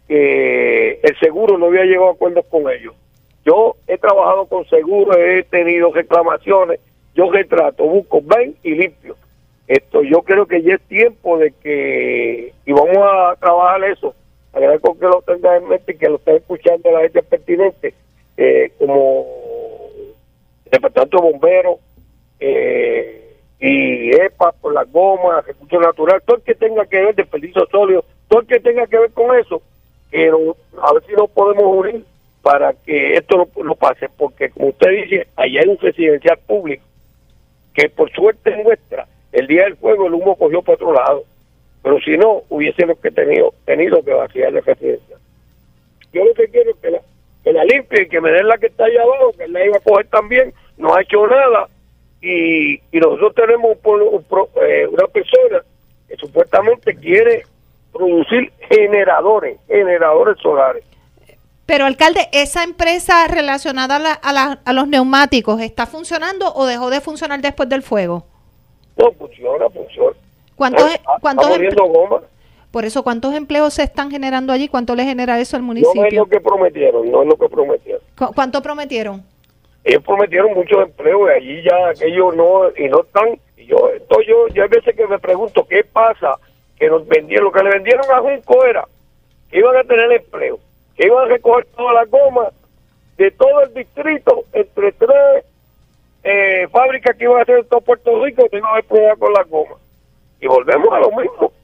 que el seguro no había llegado a acuerdos con ellos. Yo he trabajado con seguros, he tenido reclamaciones, yo retrato, busco, ven y limpio. Yo creo que ya es tiempo de que, y vamos a trabajar eso, agradezco que lo tengan en mente y que lo estén escuchando la gente pertinente, como el Departamento de Bomberos, y EPA por las gomas, recursos naturales, todo el que tenga que ver, desperdicio sólido, todo el que tenga que ver con eso, a ver si nos podemos unir para que esto no pase, porque como usted dice, allá hay un residencial público, que por suerte nuestra, el día del fuego el humo cogió por otro lado, pero si no, hubiésemos tenido que vaciar la residencial. Yo lo que quiero es que la limpie y que me den la que está allá abajo, que la iba a coger también, no ha hecho nada, y nosotros tenemos una persona que supuestamente quiere producir generadores solares. Pero, alcalde, ¿esa empresa relacionada a los neumáticos está funcionando o dejó de funcionar después del fuego? No, funciona. Goma. Por eso, ¿cuántos empleos se están generando allí? ¿Cuánto le genera eso al municipio? No es lo que prometieron. ¿Cuánto prometieron? Ellos prometieron muchos empleos y allí ya aquellos no están. Yo hay veces que me pregunto qué pasa, que nos vendieron, lo que le vendieron a Junco era que iban a tener empleo, que iban a recoger todas las gomas de todo el distrito, entre tres fábricas que iban a hacer en todo Puerto Rico, que iban a haber problemas con las gomas. Y volvemos a lo mismo.